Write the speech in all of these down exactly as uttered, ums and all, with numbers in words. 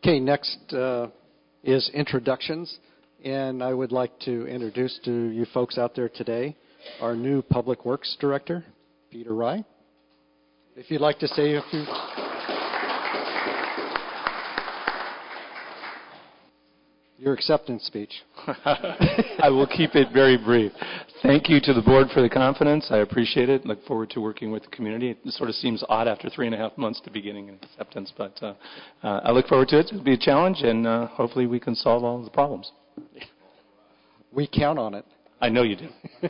Okay, next uh, is introductions, and I would like to introduce to you folks out there today our new Public Works Director, Peter Rye. If you'd like to say a few... Your acceptance speech. I will keep it very brief. Thank you to the board for the confidence. I appreciate it. Look forward to working with the community. It sort of seems odd after three and a half months to be getting an acceptance, but uh, uh, I look forward to it. It'll be a challenge, and uh, hopefully we can solve all of the problems. We count on it. I know you do.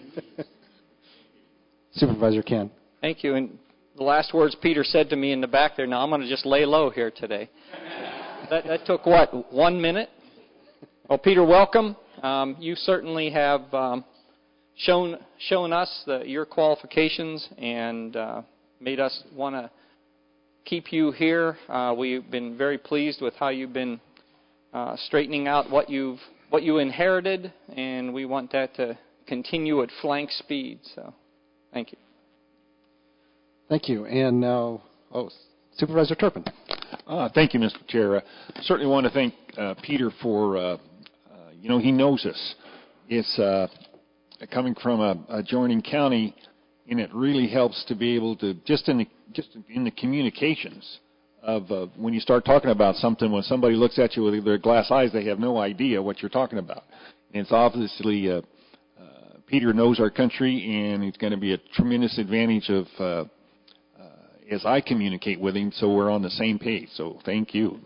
Supervisor Ken. Thank you. And the last words Peter said to me in the back there, now I'm going to just lay low here today. That, that took, what, one minute? Well, Peter, welcome. Um, you certainly have um, shown shown us the, your qualifications and uh, made us want to keep you here. Uh, we've been very pleased with how you've been uh, straightening out what you've what you inherited, and we want that to continue at flank speed. So, thank you. Thank you. And now, oh, Supervisor Turpin. Uh, thank you, Mister Chair. I uh, certainly want to thank uh, Peter for. Uh, You know, he knows us. It's uh, coming from a adjoining county, and it really helps to be able to just in the just in the communications of uh, when you start talking about something. When somebody looks at you with their glass eyes, they have no idea what you're talking about. And it's obviously uh, uh, Peter knows our country, and it's going to be a tremendous advantage of uh, uh, as I communicate with him, so we're on the same page. So thank you.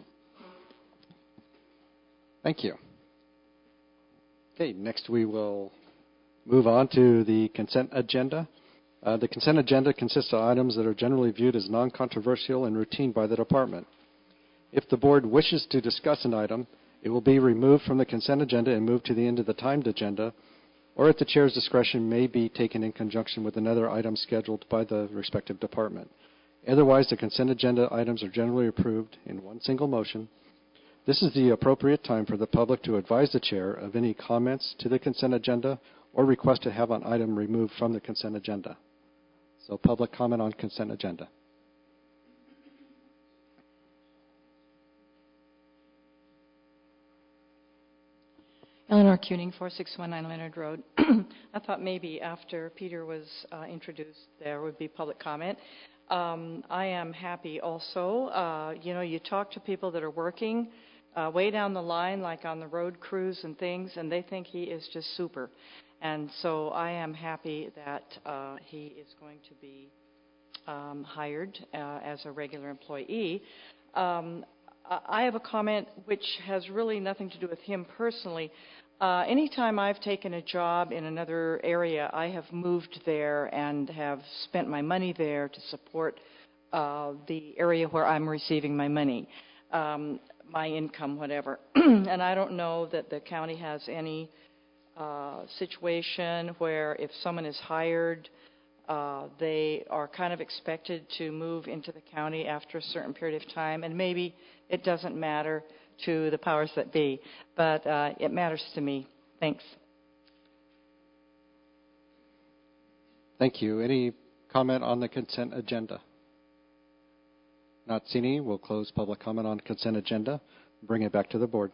Thank you. Okay, next we will move on to the consent agenda. Uh, the consent agenda consists of items that are generally viewed as non-controversial and routine by the department. If the board wishes to discuss an item, it will be removed from the consent agenda and moved to the end of the timed agenda, or at the chair's discretion may be taken in conjunction with another item scheduled by the respective department. Otherwise, the consent agenda items are generally approved in one single motion. This is the appropriate time for the public to advise the chair of any comments to the consent agenda or request to have an item removed from the consent agenda. So public comment on consent agenda. Eleanor Kuning, four six one nine Leonard Road. I thought maybe after Peter was uh, introduced, there would be public comment. Um, I am happy also. Uh, you know, you talk to people that are working Uh, way down the line, like on the road crews and things, and they think he is just super. And so I am happy that uh, he is going to be um, hired uh, as a regular employee. Um, I have a comment which has really nothing to do with him personally. Uh, anytime I've taken a job in another area, I have moved there and have spent my money there to support uh, the area where I'm receiving my money. Um, my income, whatever. And I don't know that the county has any uh, situation where if someone is hired, uh, they are kind of expected to move into the county after a certain period of time. And maybe it doesn't matter to the powers that be, but uh, it matters to me. Thanks. Thank you. Any comment on the consent agenda? Not seeing any, we'll close public comment on consent agenda. Bring it back to the board.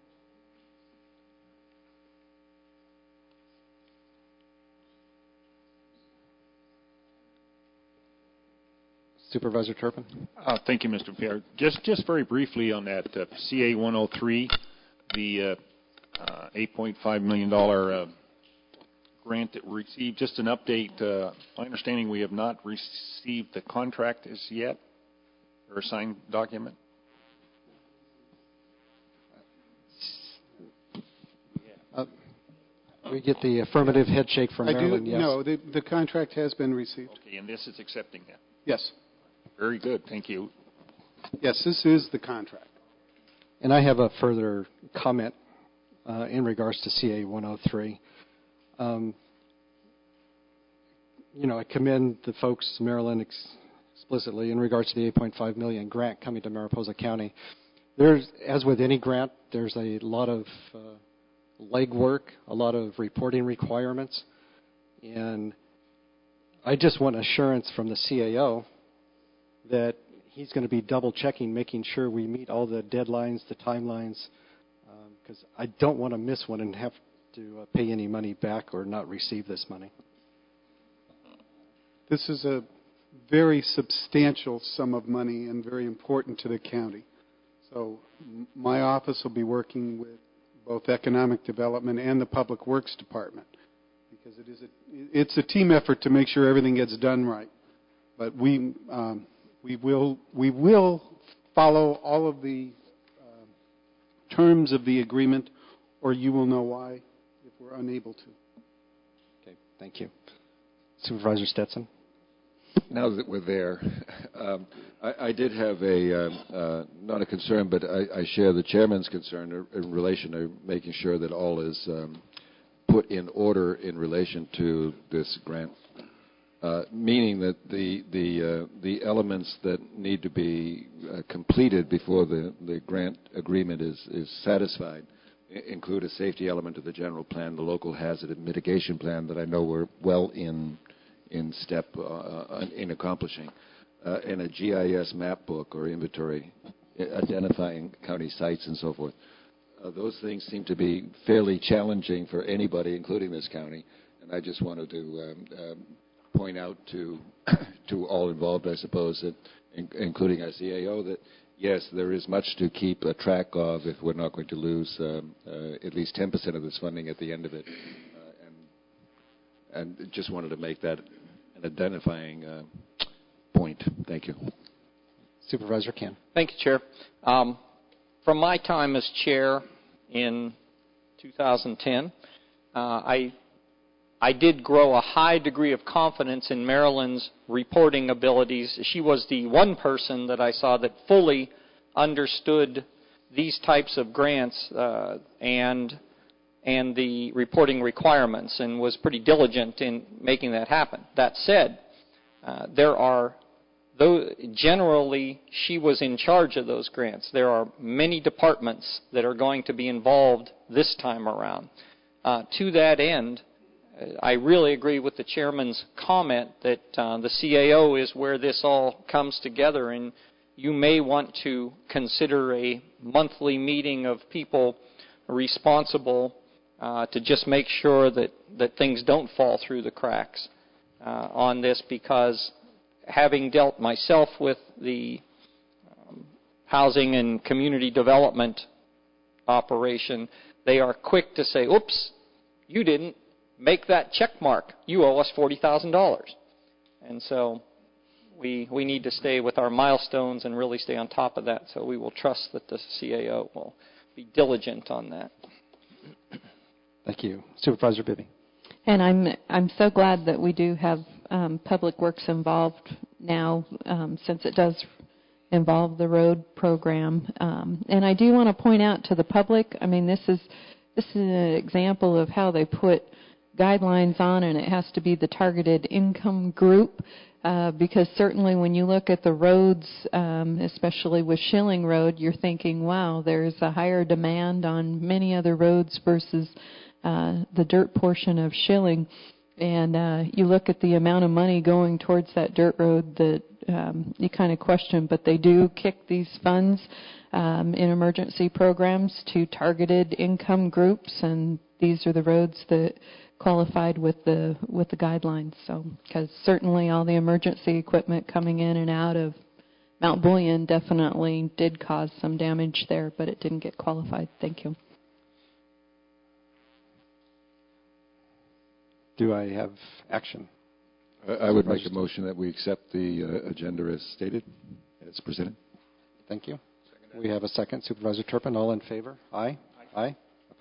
Supervisor Turpin. Uh, thank you, Mister Pierre. Just, just very briefly on that uh, C A one oh three, the uh, uh, eight point five million dollars uh, grant that we received. Just an update. Uh, my understanding, we have not received the contract as yet. Or a signed document? Uh, we get the affirmative head shake from I Marilyn. do, yes. No, the, the contract has been received. Okay, and this is accepting that? Yes. Very good. Thank you. Yes, this is the contract. And I have a further comment uh, in regards to C A one oh three. Um, you know, I commend the folks, Marilyn, ex- explicitly in regards to the eight point five million dollars grant coming to Mariposa County. There's, as with any grant, there's a lot of uh, legwork, a lot of reporting requirements, and I just want assurance from the C A O that he's going to be double checking, making sure we meet all the deadlines, the timelines, because um, I don't want to miss one and have to uh, pay any money back or not receive this money. This is a very substantial sum of money and very important to the county. So m- my office will be working with both Economic Development and the Public Works Department, because it is a, it's a team effort to make sure everything gets done right. But we um, we will we will follow all of the uh, terms of the agreement, or you will know why if we're unable to. Okay, thank you. Supervisor Stetson. Now that we're there, um, I, I did have a, um, uh, not a concern, but I, I share the chairman's concern in relation to making sure that all is um, put in order in relation to this grant, uh, meaning that the the uh, the elements that need to be uh, completed before the, the grant agreement is, is satisfied include a safety element of the general plan, the local hazard mitigation plan that I know we're well in in step uh, in accomplishing, uh, and a G I S map book or inventory identifying county sites and so forth. Uh, those things seem to be fairly challenging for anybody, including this county, and I just wanted to um, um, point out to to all involved, I suppose, that in, including our C A O, that yes, there is much to keep a track of if we're not going to lose um, uh, at least ten percent of this funding at the end of it. Uh, and, and just wanted to make that an identifying uh, point. Thank you. Supervisor Ken. Thank you, Chair. Um, from my time as chair in two thousand ten, uh, I I did grow a high degree of confidence in Marilyn's reporting abilities. She was the one person that I saw that fully understood these types of grants uh, and and the reporting requirements, and was pretty diligent in making that happen. That said, uh, there are, though generally she was in charge of those grants. There are many departments that are going to be involved this time around. Uh, to that end, I really agree with the chairman's comment that uh, the C A O is where this all comes together, and you may want to consider a monthly meeting of people responsible uh, to just make sure that, that things don't fall through the cracks uh, on this, because having dealt myself with the um, housing and community development operation, they are quick to say, oops, you didn't make that check mark. You owe us forty thousand dollars. And so we we need to stay with our milestones and really stay on top of that. So we will trust that the C A O will be diligent on that. Thank you. Supervisor Bibby. And I'm I'm so glad that we do have um, Public Works involved now, um, since it does involve the road program. Um, and I do want to point out to the public, I mean, this is this is an example of how they put guidelines on, and it has to be the targeted income group, uh, because certainly when you look at the roads, um, especially with Schilling Road, you're thinking, wow, there's a higher demand on many other roads versus uh, the dirt portion of Schilling. And uh, you look at the amount of money going towards that dirt road that um, you kind of question, but they do kick these funds um, in emergency programs to targeted income groups, and these are the roads that qualified with the with the guidelines. So, because certainly all the emergency equipment coming in and out of Mount Bullion definitely did cause some damage there, but it didn't get qualified. Thank you. Do I have action? I would make a motion that we accept the uh, agenda as stated, as presented. Thank you. We have a second. Supervisor Turpin, all in favor? Aye. Aye. Aye.